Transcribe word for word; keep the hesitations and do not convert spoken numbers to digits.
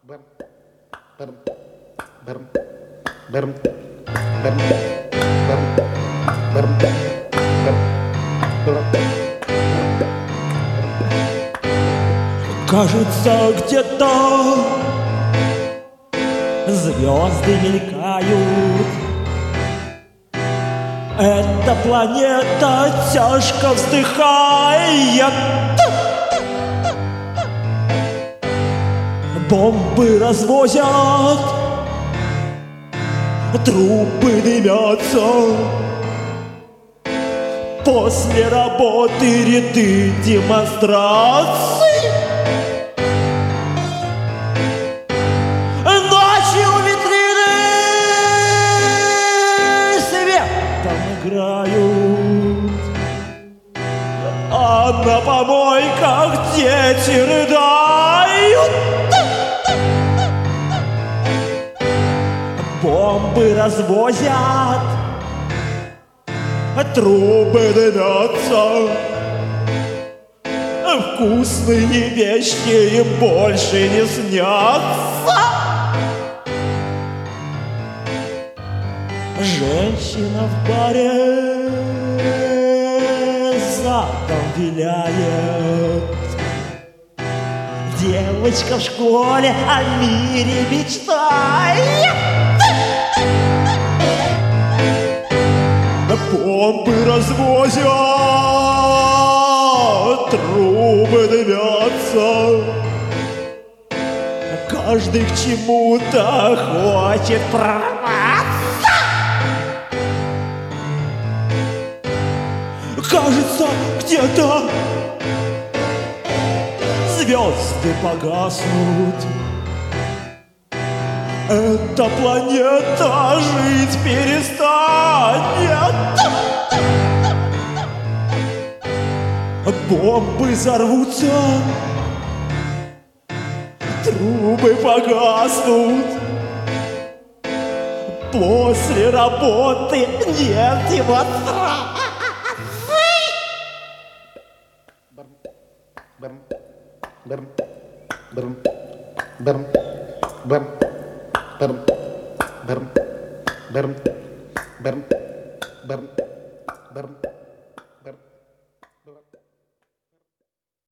Кажется, где-то звезды мелькают. Эта планета тяжко вздыхает. Бомбы развозят, трупы дымятся. После работы ряды демонстраций. Ночью витрины светом играют, а на помойках дети рыдают. Бомбы развозят, трубы дымятся. Вкусные вещи им больше не снятся. Женщина в баре задом виляет. Девочка в школе о мире мечтает. Бомбы развозят, трубы дымятся. Каждый к чему-то хочет прорваться. Кажется, где-то звезды погаснут. Эта планета жить перестанет. Бомбы взорвутся, трубы погаснут. После работы нет демонстраций. Bum, bum, bum, bum.